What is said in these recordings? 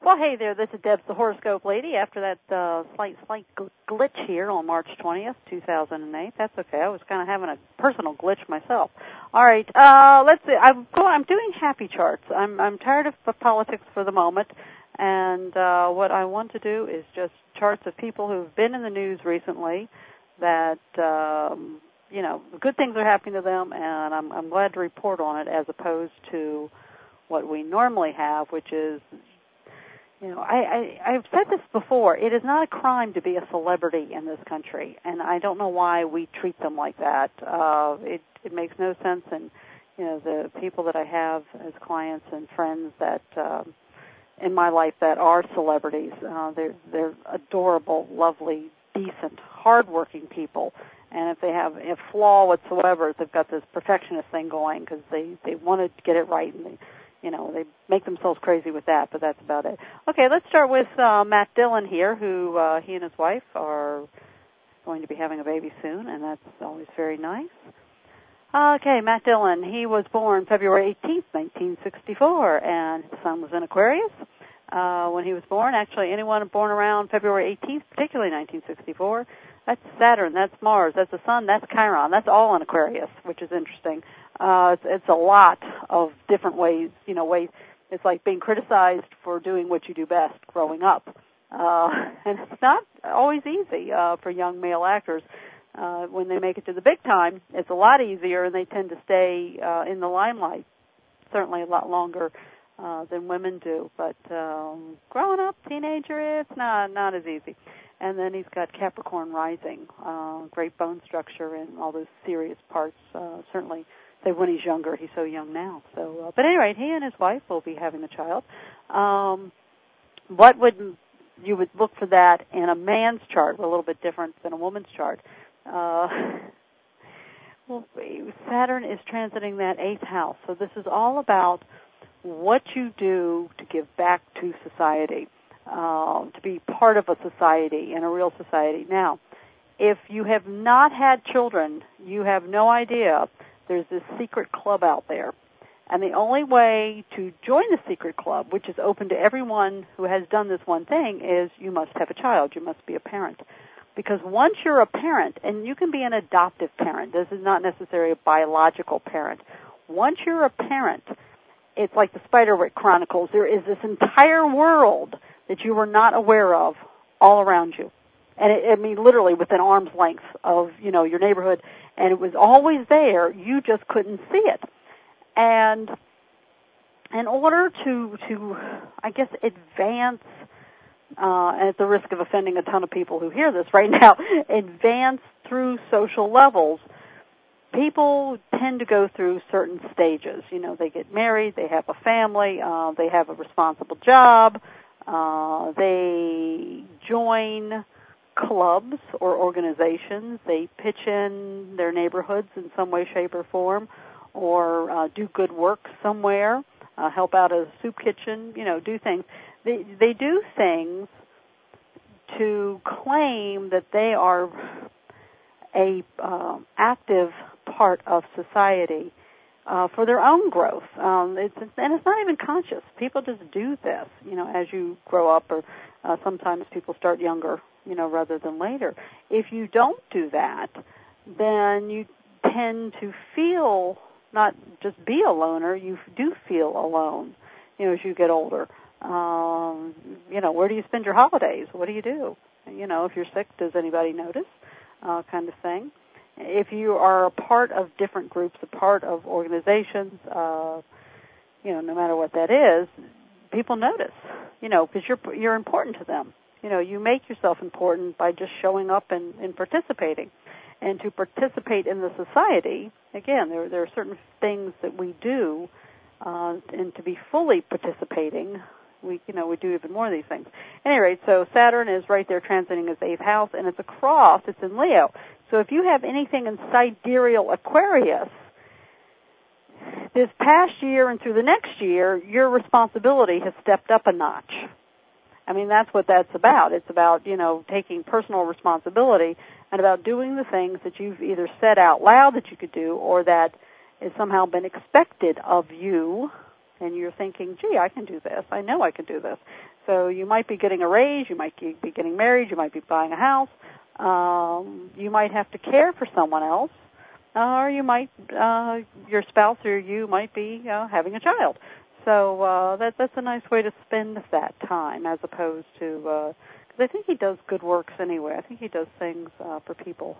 Well, hey there, this is Deb's the Horoscope Lady. After that slight glitch here on March 20th, 2008. That's okay. I was kind of having a personal glitch myself. All right, let's see. I'm doing happy charts. I'm tired of politics for the moment, and what I want to do is just charts of people who've been in the news recently that, good things are happening to them, and I'm glad to report on it as opposed to what we normally have, which is, I've said this before. It is not a crime to be a celebrity in this country, and I don't know why we treat them like that. It makes no sense, and the people that I have as clients and friends that in my life that are celebrities, they're adorable, lovely, decent, hardworking people, and if they have a flaw whatsoever, they've got this perfectionist thing going because they want to get it right, and they make themselves crazy with that, but that's about it. Okay, let's start with Matt Dillon here, who he and his wife are going to be having a baby soon, and that's always very nice. Okay, Matt Dillon, he was born February 18th, 1964, and his sun was in Aquarius when he was born. Actually, anyone born around February 18th, particularly 1964, that's Saturn, that's Mars, that's the Sun, that's Chiron. That's all in Aquarius, which is interesting. It's a lot of different ways, ways. It's like being criticized for doing what you do best growing up. And it's not always easy for young male actors. When they make it to the big time, it's a lot easier, and they tend to stay in the limelight certainly a lot longer than women do. But growing up, teenager, it's not as easy. And then he's got Capricorn rising, great bone structure and all those serious parts. Certainly, say when he's younger, he's so young now. So, but anyway, he and his wife will be having a child. What would you would look for that in a man's chart? A little bit different than a woman's chart. Well, Saturn is transiting that 8th house, so this is all about what you do to give back to society. To be part of a society, and a real society. Now, if you have not had children, you have no idea there's this secret club out there. And the only way to join the secret club, which is open to everyone who has done this one thing, is you must have a child. You must be a parent. Because once you're a parent, and you can be an adoptive parent, this is not necessarily a biological parent. Once you're a parent, it's like the Spiderwick Chronicles. There is this entire world that you were not aware of all around you. And literally within arm's length of, your neighborhood. And it was always there. You just couldn't see it. And in order to I guess, advance, and at the risk of offending a ton of people who hear this right now, advance through social levels, people tend to go through certain stages. They get married, they have a family, they have a responsible job, they join clubs or organizations, they pitch in their neighborhoods in some way, shape, or form, or do good work somewhere, help out a soup kitchen, do things. They do things to claim that they are a active part of society for their own growth. And it's not even conscious. People just do this, as you grow up, or sometimes people start younger, rather than later. If you don't do that, then you tend to feel, not just be a loner, you do feel alone, as you get older. Where do you spend your holidays? What do you do? If you're sick, does anybody notice? Kind of thing. If you are a part of different groups, a part of organizations, no matter what that is, people notice, because you're important to them. You make yourself important by just showing up and participating. And to participate in the society, again, there are certain things that we do, and to be fully participating, we do even more of these things. At any rate, so Saturn is right there transiting his 8th house, and it's across, it's in Leo. So if you have anything in sidereal Aquarius, this past year and through the next year, your responsibility has stepped up a notch. That's what that's about. It's about, taking personal responsibility and about doing the things that you've either said out loud that you could do or that has somehow been expected of you, and you're thinking, gee, I can do this. I know I can do this. So you might be getting a raise, you might be getting married, you might be buying a house, you might have to care for someone else, or you might, your spouse or you might be having a child. So that's a nice way to spend that time, as opposed to, because I think he does good works anyway. I think he does things for people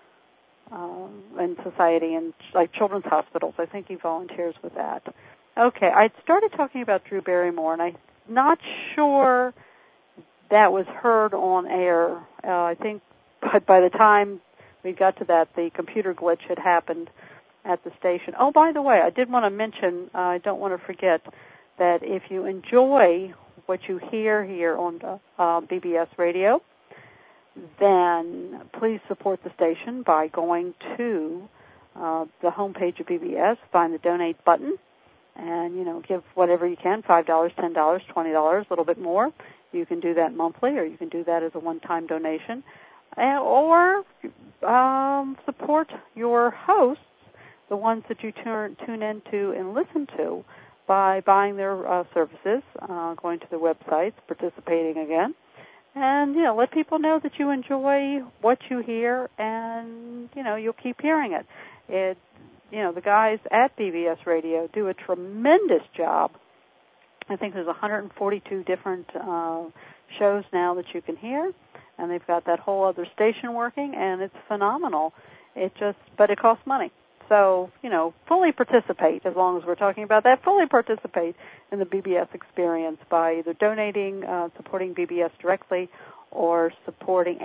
in society, and like children's hospitals. I think he volunteers with that. Okay, I started talking about Drew Barrymore, and I'm not sure that was heard on air. I think by the time we got to that, the computer glitch had happened at the station. Oh, by the way, I did want to mention, I don't want to forget, that if you enjoy what you hear here on BBS Radio, then please support the station by going to the homepage of BBS, find the donate button, and, give whatever you can, $5, $10, $20, a little bit more. You can do that monthly, or you can do that as a one-time donation. Or support your hosts, the ones that you tune into and listen to, by buying their services, going to their websites, participating again. And, let people know that you enjoy what you hear, and, you'll keep hearing it. The guys at BBS Radio do a tremendous job. I think there's 142 different shows now that you can hear, and they've got that whole other station working, and it's phenomenal. But it costs money. So, fully participate, as long as we're talking about that, fully participate in the BBS experience by either donating, supporting BBS directly, or supporting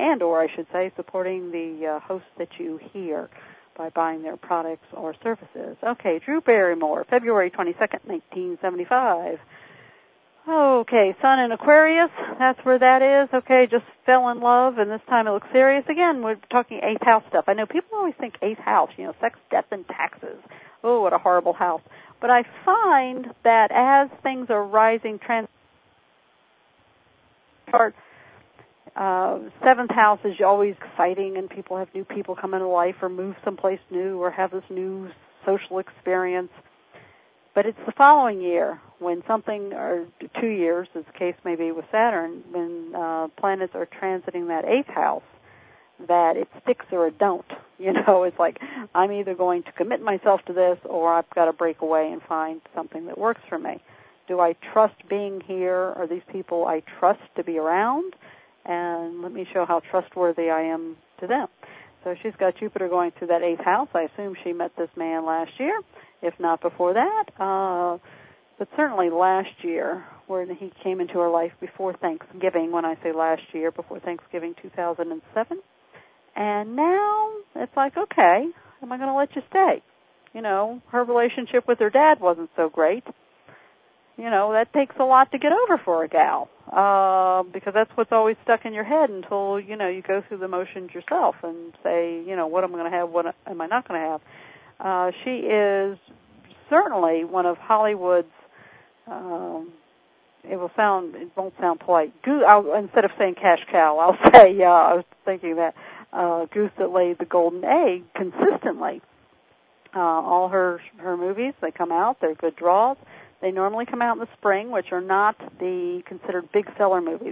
the hosts that you hear by buying their products or services. Okay, Drew Barrymore, February 22nd, 1975. Okay, Sun in Aquarius, that's where that is. Okay, just fell in love, and this time it looks serious. Again, we're talking 8th house stuff. I know people always think 8th house, sex, death, and taxes. Oh, what a horrible house. But I find that as things are rising, 7th house is always exciting, and people have new people come into life, or move someplace new, or have this new social experience. But it's the following year, when something, or 2 years, as the case may be with Saturn, when planets are transiting that 8th house, that it sticks or it don't. It's like, I'm either going to commit myself to this, or I've got to break away and find something that works for me. Do I trust being here? Are these people I trust to be around? And let me show how trustworthy I am to them. So she's got Jupiter going through that 8th house. I assume she met this man last year, if not before that. But certainly last year, when he came into her life before Thanksgiving. When I say last year, before Thanksgiving 2007. And now it's like, okay, am I going to let you stay? Her relationship with her dad wasn't so great. That takes a lot to get over for a gal, because that's what's always stuck in your head until, you go through the motions yourself and say, what am I going to have, what am I not going to have. She is certainly one of Hollywood's, it won't sound polite. Instead of saying cash cow, I'll say, I was thinking that, goose that laid the golden egg consistently. All her movies, they come out, they're good draws. They normally come out in the spring, which are not the considered big seller movies.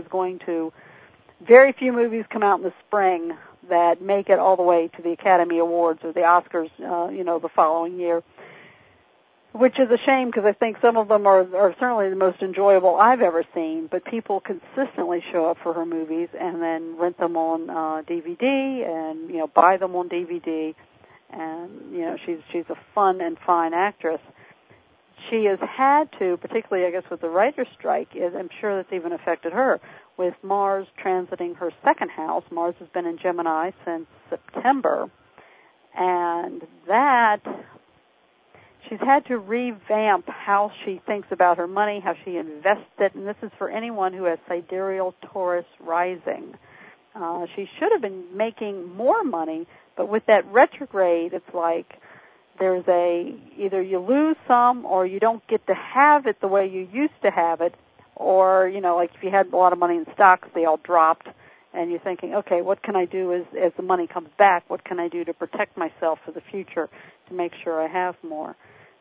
Very few movies come out in the spring that make it all the way to the Academy Awards or the Oscars, the following year, which is a shame, because I think some of them are certainly the most enjoyable I've ever seen, but people consistently show up for her movies and then rent them on DVD and, buy them on DVD, and, she's a fun and fine actress. She has had to, particularly, I guess, with the writer's strike, I'm sure that's even affected her, with Mars transiting her 2nd house. Mars has been in Gemini since September, and that, she's had to revamp how she thinks about her money, how she invests it, and this is for anyone who has sidereal Taurus rising. She should have been making more money, but with that retrograde, it's like, there's either you lose some, or you don't get to have it the way you used to have it, or, like if you had a lot of money in stocks, they all dropped, and you're thinking, okay, what can I do as the money comes back? What can I do to protect myself for the future to make sure I have more?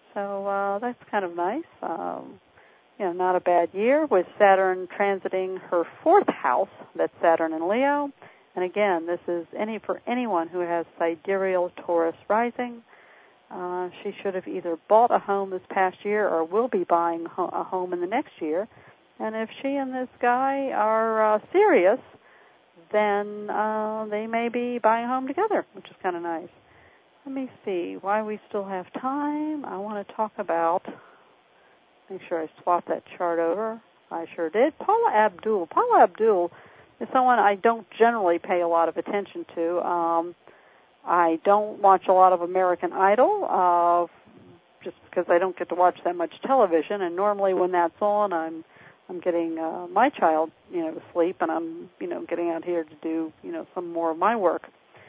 So that's kind of nice. Not a bad year with Saturn transiting her 4th house. That's Saturn in Leo. And again, this is for anyone who has sidereal Taurus rising. She should have either bought a home this past year or will be buying a home in the next year. And if she and this guy are serious, then they may be buying a home together, which is kind of nice. Let me see why we still have time. I want to talk about, make sure I swap that chart over. I sure did. Paula Abdul. Paula Abdul is someone I don't generally pay a lot of attention to. I don't watch a lot of American Idol, just because I don't get to watch that much television. And normally when that's on, I'm getting my child, to sleep, and I'm, getting out here to do, some more of my work.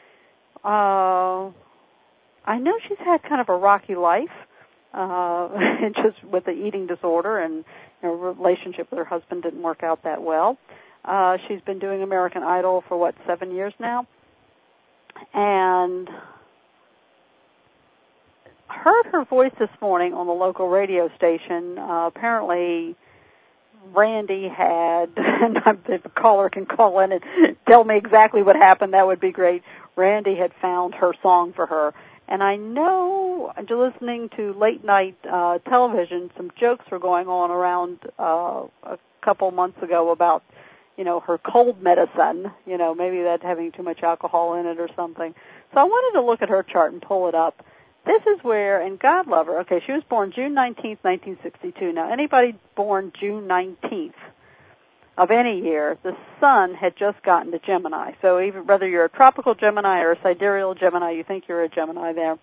I know she's had kind of a rocky life, just with the eating disorder, and her relationship with her husband didn't work out that well. She's been doing American Idol for, 7 years now? And heard her voice this morning on the local radio station. Apparently Randy had, and if a caller can call in and tell me exactly what happened, that would be great. Randy had found her song for her. And I know, listening to late night television, some jokes were going on around a couple months ago about, her cold medicine, maybe that's having too much alcohol in it or something. So I wanted to look at her chart and pull it up. This is where, and God love her, okay, she was born June 19th, 1962. Now, anybody born June 19th of any year, the sun had just gotten to Gemini. So even whether you're a tropical Gemini or a sidereal Gemini, you think you're a Gemini there.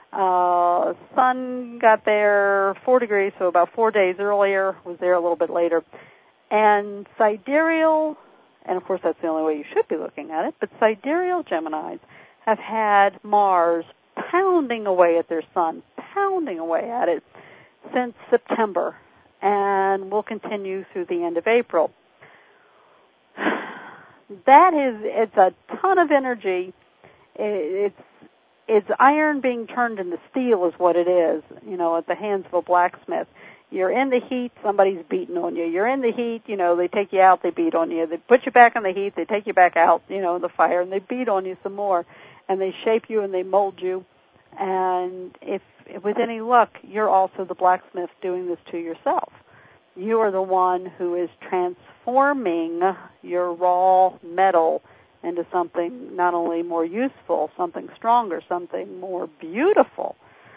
Sun got there 4 degrees, so about 4 days earlier, was there a little bit later. And sidereal, and of course that's the only way you should be looking at it, but sidereal Geminis have had Mars pounding away at their sun, pounding away at it since September, and will continue through the end of April. It's a ton of energy. It's iron being turned into steel is what it is, at the hands of a blacksmith. You're in the heat, somebody's beating on you. You're in the heat, they take you out, they beat on you. They put you back in the heat, they take you back out, in the fire, and they beat on you some more. And they shape you and they mold you. And if with any luck, you're also the blacksmith doing this to yourself. You are the one who is transforming your raw metal into something not only more useful, something stronger, something more beautiful.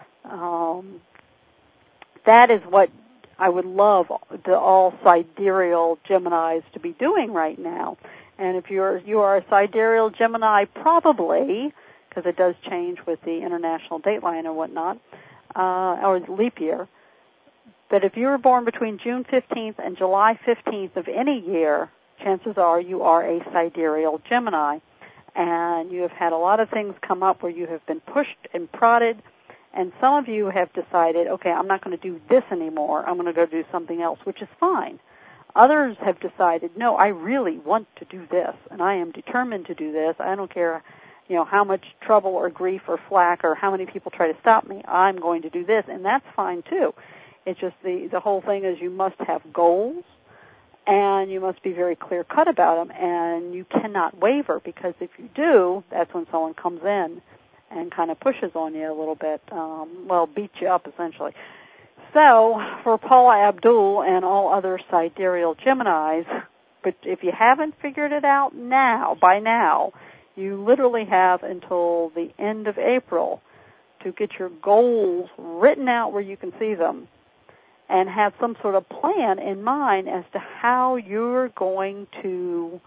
That is what I would love all sidereal Geminis to be doing right now. And if you are a sidereal Gemini, probably, because it does change with the international dateline and whatnot, or leap year. But if you were born between June 15th and July 15th of any year, chances are you are a sidereal Gemini. And you have had a lot of things come up where you have been pushed and prodded. And some of you have decided, okay, I'm not going to do this anymore. I'm going to go do something else, which is fine. Others have decided, no, I really want to do this, and I am determined to do this. I don't care, how much trouble or grief or flack or how many people try to stop me. I'm going to do this, and that's fine too. It's just the whole thing is you must have goals, and you must be very clear-cut about them, and you cannot waver, because if you do, that's when someone comes in and kind of pushes on you a little bit, beats you up essentially. So for Paula Abdul and all other sidereal Geminis, but if you haven't figured it out by now, you literally have until the end of April to get your goals written out where you can see them and have some sort of plan in mind as to how you're going to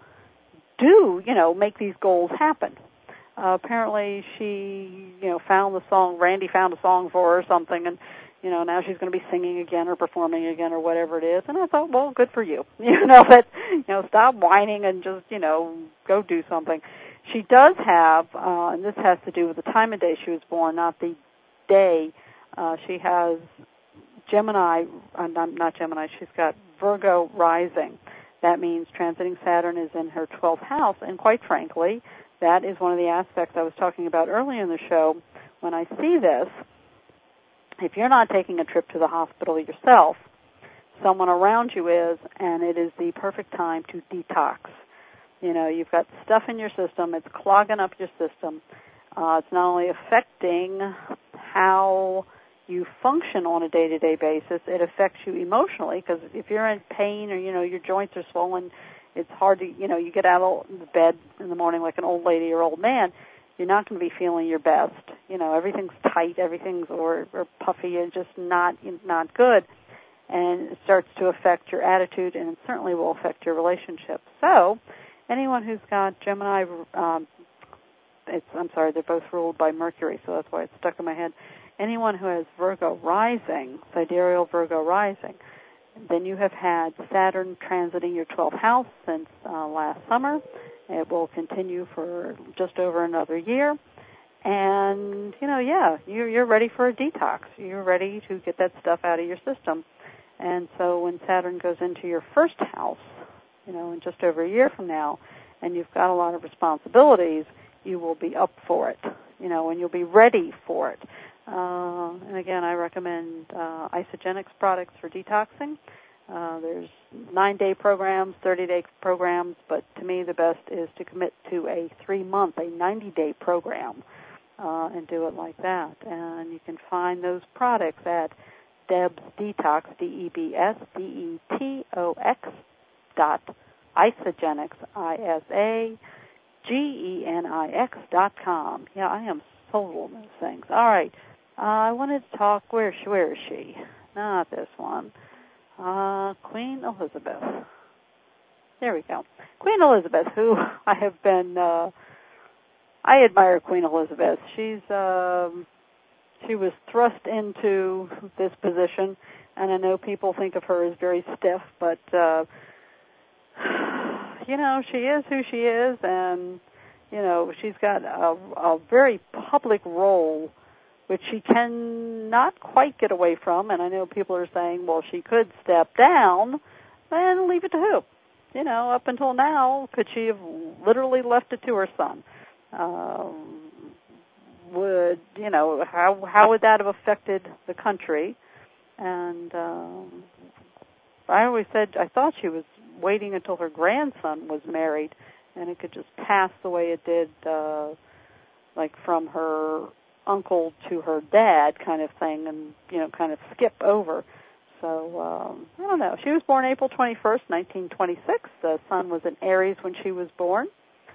make these goals happen. Apparently she, found the song, Randy found a song for her or something, and, now she's going to be singing again or performing again or whatever it is. And I thought, well, good for you. Stop whining and just, go do something. She does have, and this has to do with the time of day she was born, not the day. She has Gemini, not Gemini, she's got Virgo rising. That means transiting Saturn is in her 12th house, and quite frankly, that is one of the aspects I was talking about earlier in the show. When I see this, If you're not taking a trip to the hospital yourself, someone around you is, and it is the perfect time to detox. You've got stuff in your system. It's clogging up your system. It's not only affecting how you function on a day-to-day basis, it affects you emotionally, because if you're in pain or, your joints are swollen, it's hard to, you get out of the bed in the morning like an old lady or old man, you're not going to be feeling your best. Everything's tight, everything's or puffy, and just not good. And it starts to affect your attitude, and it certainly will affect your relationship. So anyone who's got Gemini, they're both ruled by Mercury, so that's why it's stuck in my head. Anyone who has Virgo rising, sidereal Virgo rising, then you have had Saturn transiting your 12th house since last summer. It will continue for just over another year. And, you're ready for a detox. You're ready to get that stuff out of your system. And so when Saturn goes into your first house, in just over a year from now, and you've got a lot of responsibilities, you will be up for it, and you'll be ready for it. And again, I recommend Isagenix products for detoxing. There's 9-day programs, 30-day programs, but to me the best is to commit to a 3-month, a 90-day program, and do it like that. And you can find those products at Debs Detox, DebsDetox IsaGenix.com. Yeah, I am sold on those things. All right. I wanted to talk, where is she? Not this one. Queen Elizabeth. There we go. Queen Elizabeth, who I have been, I admire Queen Elizabeth. She was thrust into this position, and I know people think of her as very stiff, but, she is who she is, and, she's got a very public role which she cannot quite get away from. And I know people are saying, well, she could step down and leave it to who? Up until now, could she have literally left it to her son? How would that have affected the country? And I always said I thought she was waiting until her grandson was married, and it could just pass the way it did, like from her uncle to her dad kind of thing, and, kind of skip over. So, I don't know. She was born April 21st, 1926. The sun was in Aries when she was born.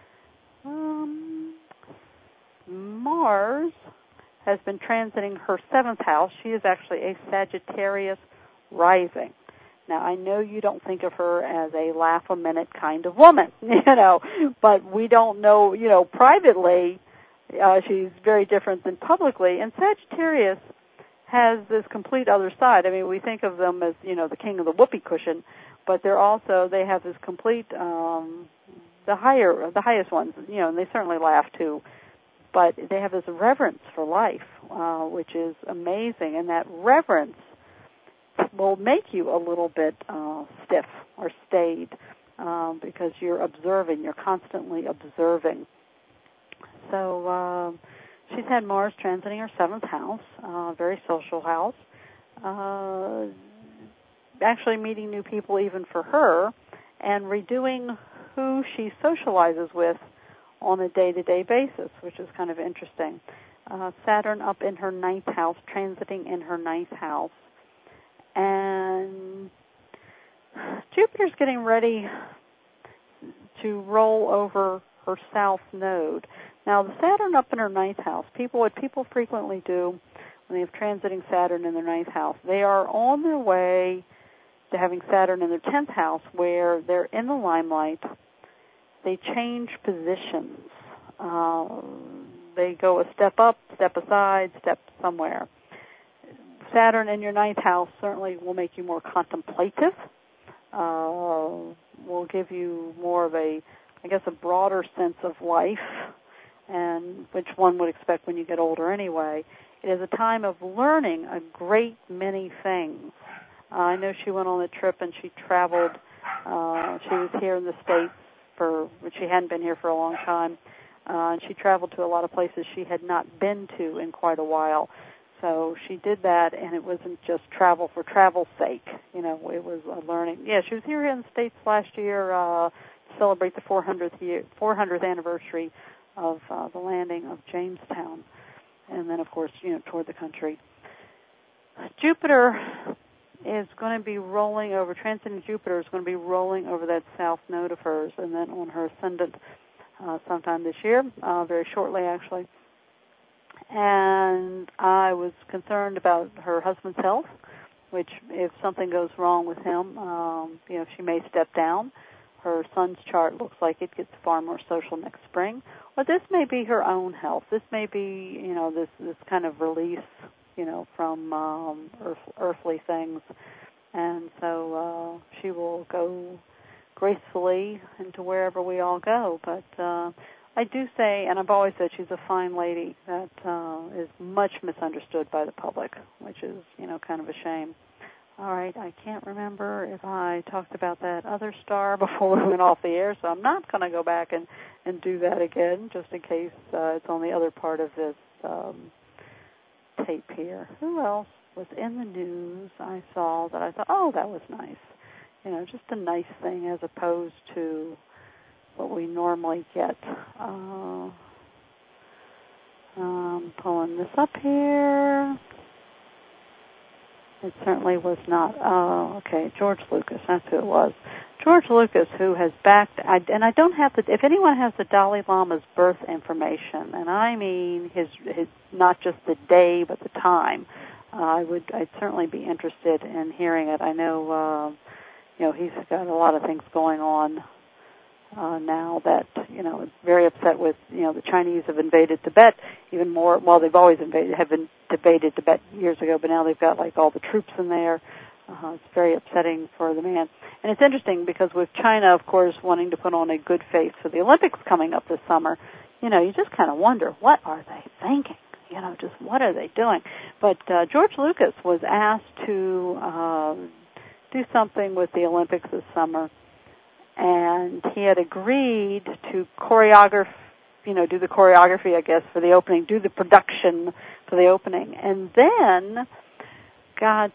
Mars has been transiting her 7th house. She is actually a Sagittarius rising. Now, I know you don't think of her as a laugh-a-minute kind of woman, but we don't know, privately, she's very different than publicly. And Sagittarius has this complete other side. I mean, we think of them as, the king of the whoopee cushion, but they have this complete, the highest ones, and they certainly laugh too, but they have this reverence for life, which is amazing. And that reverence will make you a little bit stiff or staid, because you're observing, you're constantly observing. So she's had Mars transiting her 7th house, very social house, actually meeting new people even for her, and redoing who she socializes with on a day-to-day basis, which is kind of interesting. Saturn up in her 9th house, transiting in her 9th house. And Jupiter's getting ready to roll over her south node. Now, the Saturn up in her 9th house, what people frequently do when they have transiting Saturn in their 9th house, they are on their way to having Saturn in their 10th house, where they're in the limelight. They change positions. They go a step up, step aside, step somewhere. Saturn in your 9th house certainly will make you more contemplative, will give you more of a broader sense of life, and which one would expect when you get older anyway. It is a time of learning a great many things. I know she went on a trip and she traveled. She was here in the States but she hadn't been here for a long time. And she traveled to a lot of places she had not been to in quite a while. so she did that, and it wasn't just travel for travel's sake. It was a learning. Yeah, she was here in the States last year to celebrate the 400th anniversary of the landing of Jamestown, and then, of course, toured the country. Jupiter is going to be rolling over, transiting Jupiter is going to be rolling over that south node of hers, and then on her ascendant sometime this year, very shortly, actually. And I was concerned about her husband's health, which if something goes wrong with him, she may step down. Her son's chart looks like it gets far more social next spring. Or this may be her own health. This may be, this kind of release, from earthly things. And so she will go gracefully into wherever we all go. But I do say, and I've always said, she's a fine lady that is much misunderstood by the public, which is, kind of a shame. All right, I can't remember if I talked about that other star before we went off the air, so I'm not going to go back and do that again, just in case it's on the other part of this tape here. Who else was in the news I saw that I thought, oh, that was nice? Just a nice thing as opposed to what we normally get. Pulling this up here. It certainly was not. Okay, George Lucas, that's who it was. George Lucas, who has backed, and I don't have if anyone has the Dalai Lama's birth information, and I mean his not just the day but the time, I'd certainly be interested in hearing it. I know, he's got a lot of things going on now that, is very upset with, the Chinese have invaded Tibet even more. Well, they've always invaded Tibet years ago, but now they've got like all the troops in there. It's very upsetting for the man. And it's interesting because with China, of course, wanting to put on a good face for the Olympics coming up this summer, you just kind of wonder, what are they thinking? Just what are they doing? But George Lucas was asked to do something with the Olympics this summer, and he had agreed to do the choreography, I guess, for the opening, do the production for the opening, and then got,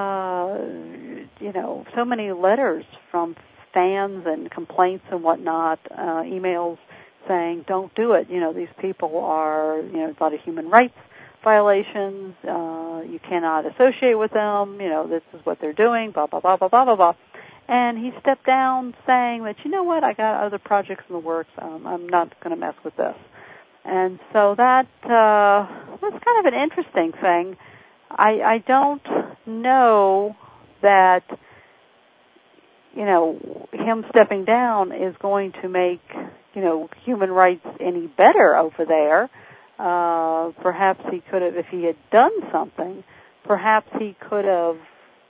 so many letters from fans and complaints and whatnot, emails saying, don't do it. These people are, a lot of human rights violations. You cannot associate with them. This is what they're doing, blah, blah, blah, blah, blah, blah, blah. And he stepped down saying that, I got other projects in the works. I'm not going to mess with this. And so that's kind of an interesting thing. I don't know that, him stepping down is going to make, human rights any better over there. Perhaps he could have, if he had done something, perhaps he could have,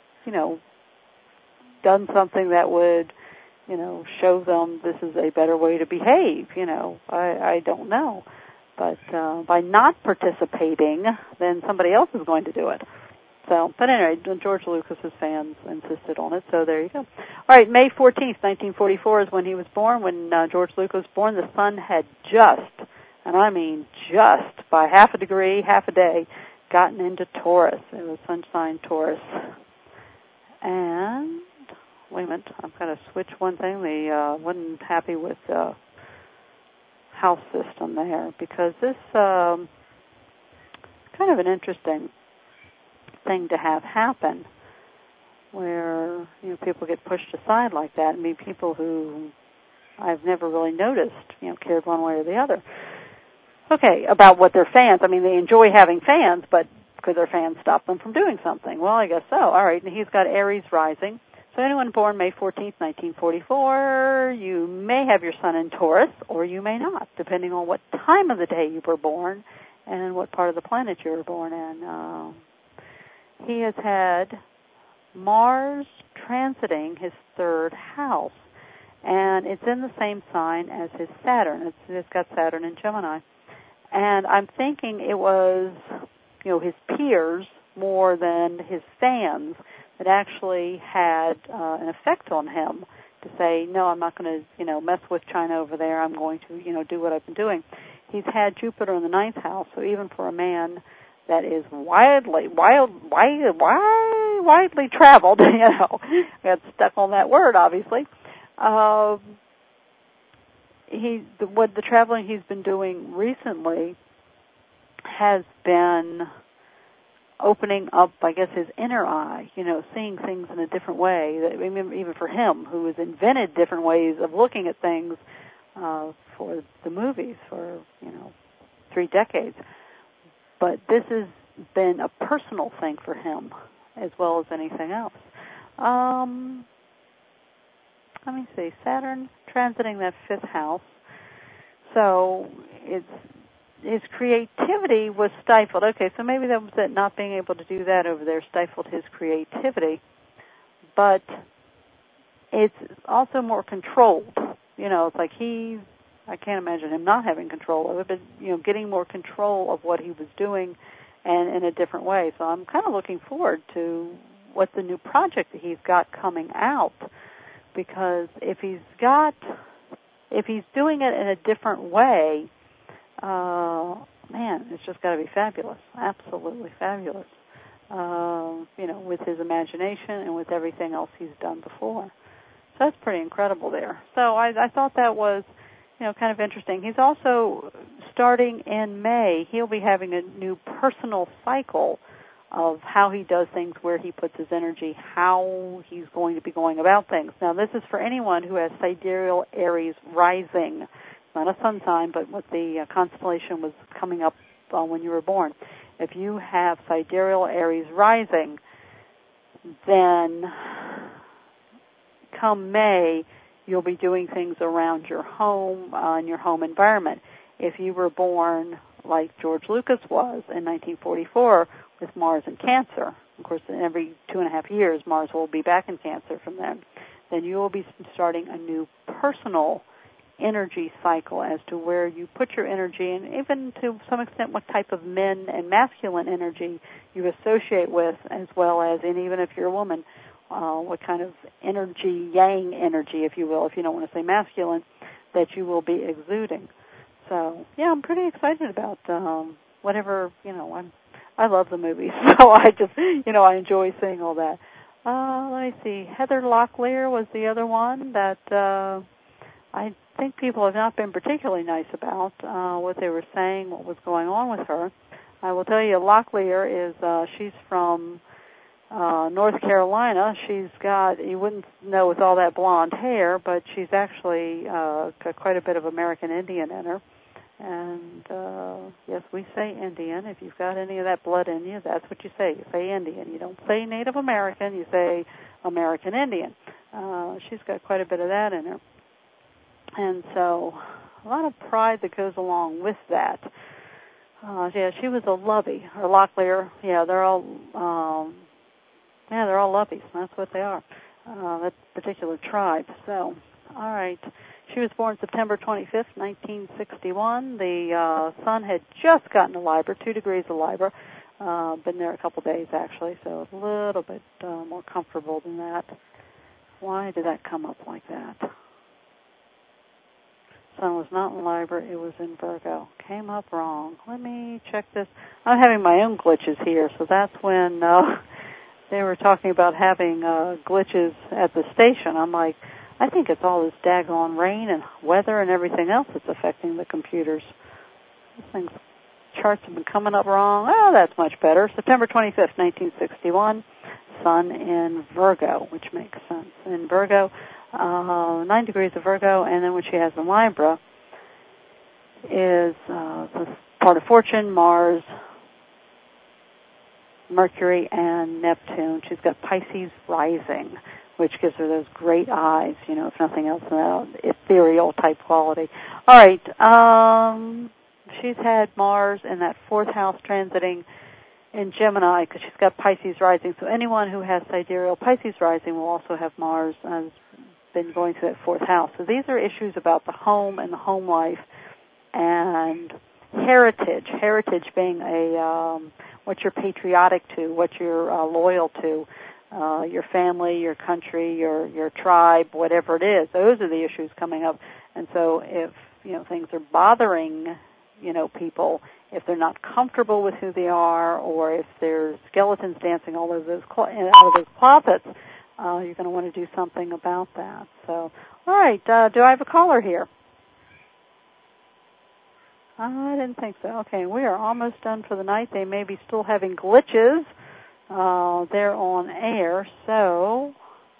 done something that would, show them this is a better way to behave. I don't know. But by not participating, then somebody else is going to do it. So, but anyway, George Lucas's fans insisted on it, so there you go. All right, May 14th, 1944 is when he was born. When George Lucas was born, the sun had just, and I mean just, by half a degree, half a day, gotten into Taurus. It was sun sign Taurus. And, wait a minute, I've got to switch one thing. They wasn't happy with the house system there, because this kind of an interesting thing to have happen, where people get pushed aside like that. I mean, people who I've never really noticed cared one way or the other. Okay, about what their fans. I mean, they enjoy having fans, but could their fans stop them from doing something? Well, I guess so. All right, and he's got Aries rising. So anyone born May 14th, 1944, you may have your sun in Taurus, or you may not, depending on what time of the day you were born and what part of the planet you were born in. He has had Mars transiting his third house, and it's in the same sign as his Saturn. It's got Saturn in Gemini. And I'm thinking it was, his peers more than his fans that actually had an effect on him to say, no, I'm not going to, mess with China over there. I'm going to, do what I've been doing. He's had Jupiter in the ninth house, so even for a man that is widely traveled. I got stuck on that word, obviously. What the traveling he's been doing recently has been opening up, I guess, his inner eye, seeing things in a different way. Even for him, who has invented different ways of looking at things for the movies for, 3 decades. But this has been a personal thing for him as well as anything else. Let me see, Saturn transiting that 5th house. So his creativity was stifled. Okay, so maybe that was it, not being able to do that over there stifled his creativity. But it's also more controlled. It's like I can't imagine him not having control of it, but, getting more control of what he was doing and in a different way. So I'm kind of looking forward to what the new project that he's got coming out, because if he's doing it in a different way, man, it's just got to be fabulous, absolutely fabulous, with his imagination and with everything else he's done before. So that's pretty incredible there. So I thought that was, kind of interesting. He's also, starting in May, he'll be having a new personal cycle of how he does things, where he puts his energy, how he's going to be going about things. Now, this is for anyone who has sidereal Aries rising. Not a sun sign, but what the constellation was coming up when you were born. If you have sidereal Aries rising, then come May, you'll be doing things around your home and your home environment. If you were born like George Lucas was in 1944 with Mars in Cancer, of course, in every 2.5 years, Mars will be back in Cancer from then you will be starting a new personal energy cycle as to where you put your energy, and even to some extent what type of men and masculine energy you associate with, as well as, and even if you're a woman, what kind of energy, yang energy, if you will, if you don't want to say masculine, that you will be exuding. So, yeah, I'm pretty excited about whatever, I love the movies, so I just, I enjoy seeing all that. Let me see, Heather Locklear was the other one that I think people have not been particularly nice about what they were saying, what was going on with her. I will tell you, Locklear is, she's from North Carolina. She's got, you wouldn't know with all that blonde hair, but she's actually got quite a bit of American Indian in her. And, yes, we say Indian. If you've got any of that blood in you, that's what you say. You say Indian. You don't say Native American. You say American Indian. She's got quite a bit of that in her. And so a lot of pride that goes along with that. Yeah, she was a lovey, or Locklear. Yeah, they're all loveys. That's what they are, that particular tribe. So, all right. She was born September 25th, 1961. The sun had just gotten to Libra, 2 degrees of Libra. Been there a couple days, actually, so a little bit more comfortable than that. Why did that come up like that? Sun was not in Libra, it was in Virgo. Came up wrong. Let me check this. I'm having my own glitches here, so that's when they were talking about having glitches at the station. I'm like, I think it's all this daggone rain and weather and everything else that's affecting the computers. These things, charts have been coming up wrong. Oh, that's much better. September 25th, 1961, Sun in Virgo, which makes sense. In Virgo, 9 degrees of Virgo, and then what she has in Libra is the part of Fortune, Mars, Mercury, and Neptune. She's got Pisces rising, which gives her those great eyes, if nothing else, ethereal type quality. All right, she's had Mars in that 4th house transiting in Gemini because she's got Pisces rising. So anyone who has sidereal Pisces rising will also have Mars been going to that 4th house. So these are issues about the home and the home life and heritage. Heritage being what you're patriotic to, what you're loyal to, your family, your country, your tribe, whatever it is. Those are the issues coming up. And so if, things are bothering, people if they're not comfortable with who they are, or if there's skeletons dancing all over out of those closets, you're going to want to do something about that. So, all right, do I have a caller here? I didn't think so. Okay, we are almost done for the night. They may be still having glitches. They're on air, so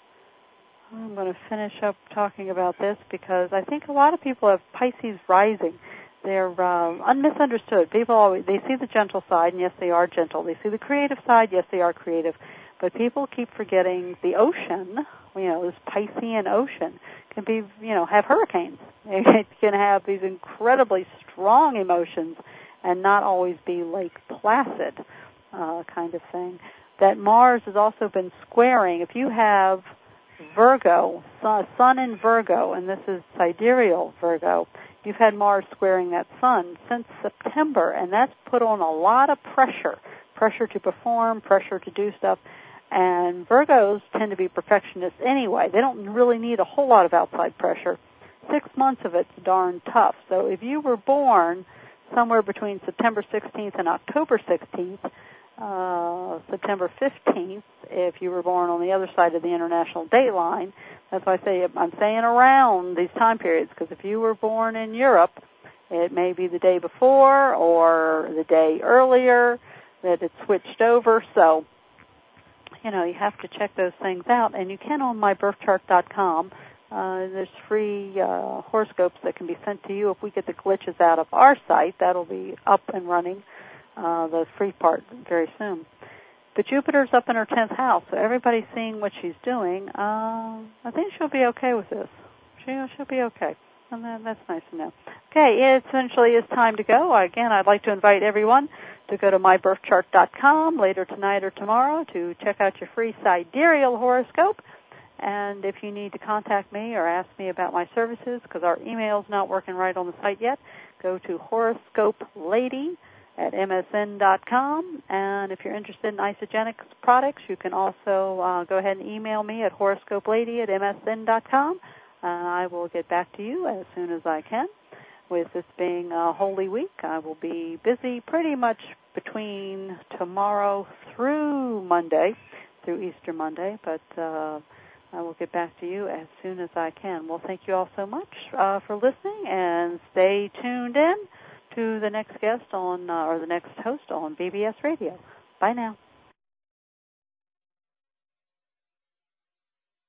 I'm going to finish up talking about this because I think a lot of people have Pisces rising. They're misunderstood. People always, they see the gentle side, and yes, they are gentle. They see the creative side, yes, they are creative. But people keep forgetting the ocean, this Piscean ocean can be, have hurricanes. It can have these incredibly strong emotions and not always be Lake Placid kind of thing. That Mars has also been squaring. If you have Virgo, Sun in Virgo, and this is sidereal Virgo, you've had Mars squaring that Sun since September, and that's put on a lot of pressure to perform, pressure to do stuff. And Virgos tend to be perfectionists anyway. They don't really need a whole lot of outside pressure. 6 months of it's darn tough. So if you were born somewhere between September 16th and October 16th, September 15th, if you were born on the other side of the international date line, that's why I'm saying around these time periods, because if you were born in Europe, it may be the day before or the day earlier that it switched over. So, you have to check those things out, and you can on mybirthchart.com. There's free horoscopes that can be sent to you. If we get the glitches out of our site, that'll be up and running, the free part, very soon. But Jupiter's up in her 10th house, so everybody's seeing what she's doing. I think she'll be okay with this. She'll be okay. And that's nice to know. Okay, it essentially is time to go. Again, I'd like to invite everyone to go to mybirthchart.com later tonight or tomorrow to check out your free sidereal horoscope. And if you need to contact me or ask me about my services, because our email's not working right on the site yet, go to horoscopelady@msn.com. And if you're interested in Isagenix products, you can also go ahead and email me at horoscopelady@msn.com. I will get back to you as soon as I can. With this being a Holy Week, I will be busy pretty much between tomorrow through Monday, through Easter Monday, but I will get back to you as soon as I can. Well, thank you all so much for listening, and stay tuned in to the next guest on, or the next host on BBS Radio. Bye now.